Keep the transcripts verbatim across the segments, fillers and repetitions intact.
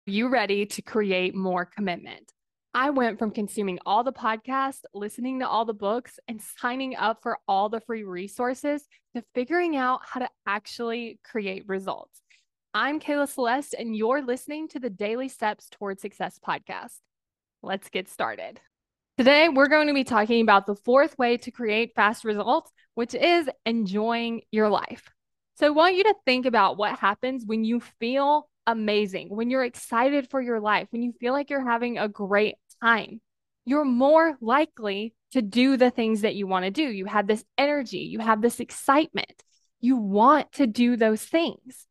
You ready to create more commitment? I went from consuming all the podcasts, listening to all the books, and signing up for all the free resources to figuring out how to actually create results. I'm Kayla Celeste, and you're listening to the Daily Steps Toward Success podcast. Let's get started. Today, we're going to be talking about the fourth way to create fast results, which is enjoying your life. So, I want you to think about what happens when you feel amazing, when you're excited for your life, when you feel like you're having a great time. You're more likely to do the things that you want to do. You have this energy, you have this excitement, you want to do those things.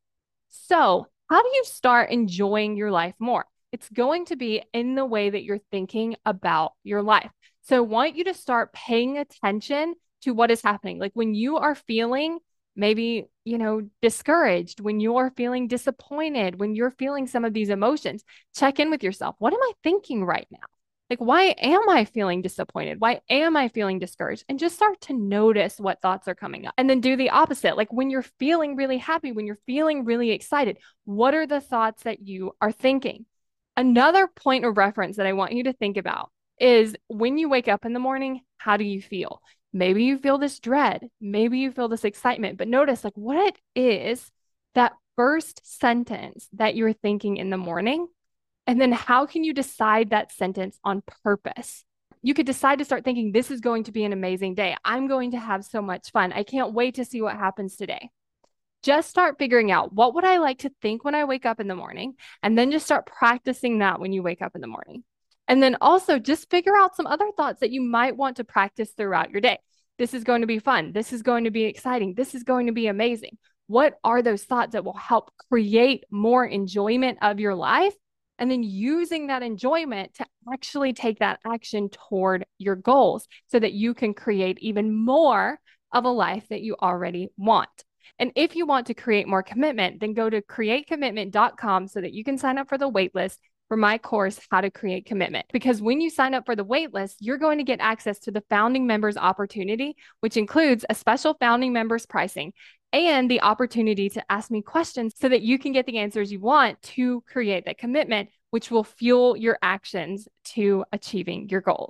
So, how do you start enjoying your life more? It's going to be in the way that you're thinking about your life. So, I want you to start paying attention to what is happening. Like when you are feeling maybe, you know, discouraged, when you're feeling disappointed, when you're feeling some of these emotions, check in with yourself. What am I thinking right now? Like, why am I feeling disappointed? Why am I feeling discouraged? And just start to notice what thoughts are coming up. And then do the opposite. Like, when you're feeling really happy, when you're feeling really excited, what are the thoughts that you are thinking? Another point of reference that I want you to think about is when you wake up in the morning, how do you feel? Maybe you feel this dread, maybe you feel this excitement, but notice like what is that first sentence that you're thinking in the morning. And then how can you decide that sentence on purpose? You could decide to start thinking, this is going to be an amazing day. I'm going to have so much fun. I can't wait to see what happens today. Just start figuring out what would I like to think when I wake up in the morning, and then just start practicing that when you wake up in the morning. And then also just figure out some other thoughts that you might want to practice throughout your day. This is going to be fun. This is going to be exciting. This is going to be amazing. What are those thoughts that will help create more enjoyment of your life? And then using that enjoyment to actually take that action toward your goals so that you can create even more of a life that you already want. And if you want to create more commitment, then go to create commitment dot com so that you can sign up for the waitlist for my course, How to Create Commitment. Because when you sign up for the waitlist, you're going to get access to the founding members opportunity, which includes a special founding members pricing and the opportunity to ask me questions so that you can get the answers you want to create that commitment, which will fuel your actions to achieving your goals.